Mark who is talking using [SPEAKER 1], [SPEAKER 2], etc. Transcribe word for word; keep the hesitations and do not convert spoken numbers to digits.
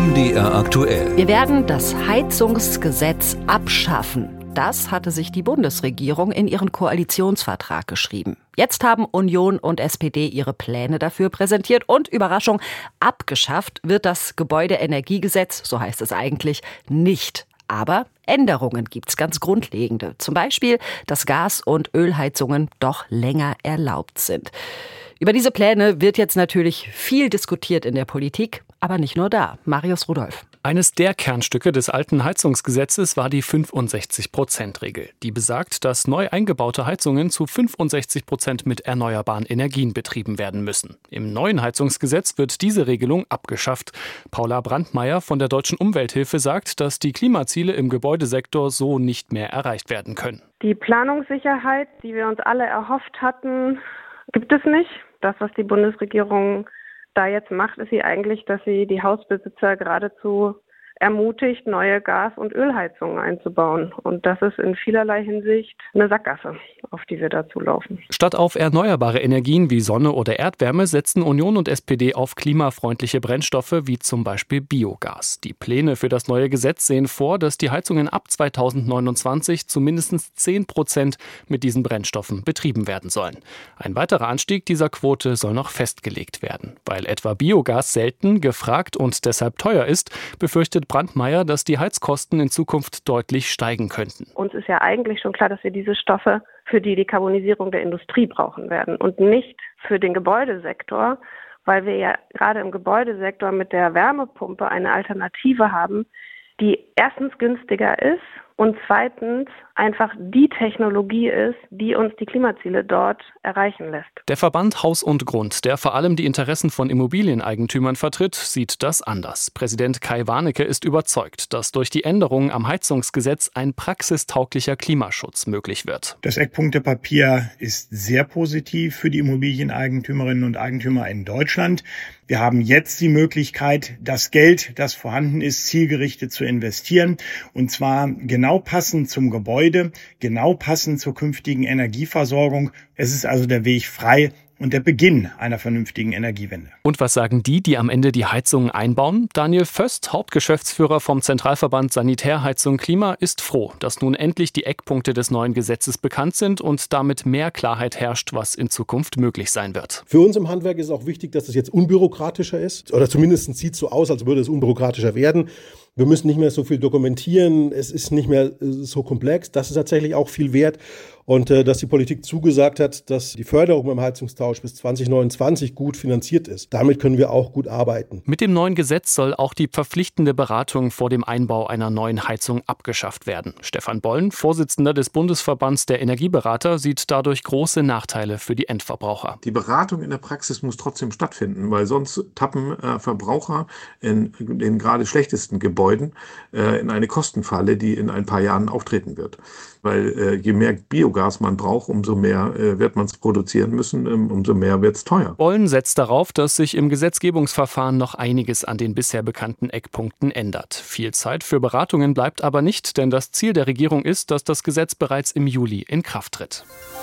[SPEAKER 1] M D R aktuell.
[SPEAKER 2] Wir werden das Heizungsgesetz abschaffen. Das hatte sich die Bundesregierung in ihren Koalitionsvertrag geschrieben. Jetzt haben Union und S P D ihre Pläne dafür präsentiert und, Überraschung, abgeschafft wird das Gebäudeenergiegesetz, so heißt es eigentlich, nicht. Aber Änderungen gibt's, ganz grundlegende. Zum Beispiel, dass Gas- und Ölheizungen doch länger erlaubt sind. Über diese Pläne wird jetzt natürlich viel diskutiert in der Politik, aber nicht nur da. Marius Rudolph.
[SPEAKER 3] Eines der Kernstücke des alten Heizungsgesetzes war die fünfundsechzig-Prozent-Regel. Die besagt, dass neu eingebaute Heizungen zu fünfundsechzig Prozent mit erneuerbaren Energien betrieben werden müssen. Im neuen Heizungsgesetz wird diese Regelung abgeschafft. Paula Brandmeier von der Deutschen Umwelthilfe sagt, dass die Klimaziele im Gebäudesektor so nicht mehr erreicht werden können.
[SPEAKER 4] Die Planungssicherheit, die wir uns alle erhofft hatten, gibt es nicht. Das, was die Bundesregierung da jetzt macht, ist sie eigentlich, dass sie die Hausbesitzer geradezu ermutigt, neue Gas- und Ölheizungen einzubauen. Und das ist in vielerlei Hinsicht eine Sackgasse, auf die wir dazu laufen.
[SPEAKER 3] Statt auf erneuerbare Energien wie Sonne oder Erdwärme setzen Union und S P D auf klimafreundliche Brennstoffe wie zum Beispiel Biogas. Die Pläne für das neue Gesetz sehen vor, dass die Heizungen ab zweitausendneunundzwanzig zu mindestens zehn Prozent mit diesen Brennstoffen betrieben werden sollen. Ein weiterer Anstieg dieser Quote soll noch festgelegt werden. Weil etwa Biogas selten, gefragt und deshalb teuer ist, befürchtet Brandmeier, dass die Heizkosten in Zukunft deutlich steigen könnten.
[SPEAKER 4] Uns ist ja eigentlich schon klar, dass wir diese Stoffe für die Dekarbonisierung der Industrie brauchen werden und nicht für den Gebäudesektor, weil wir ja gerade im Gebäudesektor mit der Wärmepumpe eine Alternative haben, die erstens günstiger ist und zweitens einfach die Technologie ist, die uns die Klimaziele dort erreichen lässt.
[SPEAKER 3] Der Verband Haus und Grund, der vor allem die Interessen von Immobilieneigentümern vertritt, sieht das anders. Präsident Kai Warnecke ist überzeugt, dass durch die Änderungen am Heizungsgesetz ein praxistauglicher Klimaschutz möglich wird.
[SPEAKER 5] Das Eckpunktepapier ist sehr positiv für die Immobilieneigentümerinnen und Eigentümer in Deutschland. Wir haben jetzt die Möglichkeit, das Geld, das vorhanden ist, zielgerichtet zu investieren. Und zwar genau passend zum Gebäude, genau passend zur künftigen Energieversorgung. Es ist also der Weg frei und der Beginn einer vernünftigen Energiewende.
[SPEAKER 3] Und was sagen die, die am Ende die Heizungen einbauen? Daniel Föst, Hauptgeschäftsführer vom Zentralverband Sanitärheizung Klima, ist froh, dass nun endlich die Eckpunkte des neuen Gesetzes bekannt sind und damit mehr Klarheit herrscht, was in Zukunft möglich sein wird.
[SPEAKER 6] Für uns im Handwerk ist auch wichtig, dass es jetzt unbürokratischer ist. Oder zumindest sieht es so aus, als würde es unbürokratischer werden. Wir müssen nicht mehr so viel dokumentieren, es ist nicht mehr so komplex, das ist tatsächlich auch viel wert. Und äh, dass die Politik zugesagt hat, dass die Förderung beim Heizungstausch bis zwanzig neunundzwanzig gut finanziert ist. Damit können wir auch gut arbeiten.
[SPEAKER 3] Mit dem neuen Gesetz soll auch die verpflichtende Beratung vor dem Einbau einer neuen Heizung abgeschafft werden. Stefan Bollen, Vorsitzender des Bundesverbands der Energieberater, sieht dadurch große Nachteile für die Endverbraucher.
[SPEAKER 7] Die Beratung in der Praxis muss trotzdem stattfinden, weil sonst tappen äh, Verbraucher in den gerade schlechtesten Gebäuden äh, in eine Kostenfalle, die in ein paar Jahren auftreten wird. Weil äh, je mehr Biogas man braucht, umso mehr äh, wird man es produzieren müssen, ähm, umso mehr wird es teuer.
[SPEAKER 3] Bollen setzt darauf, dass sich im Gesetzgebungsverfahren noch einiges an den bisher bekannten Eckpunkten ändert. Viel Zeit für Beratungen bleibt aber nicht, denn das Ziel der Regierung ist, dass das Gesetz bereits im Juli in Kraft tritt.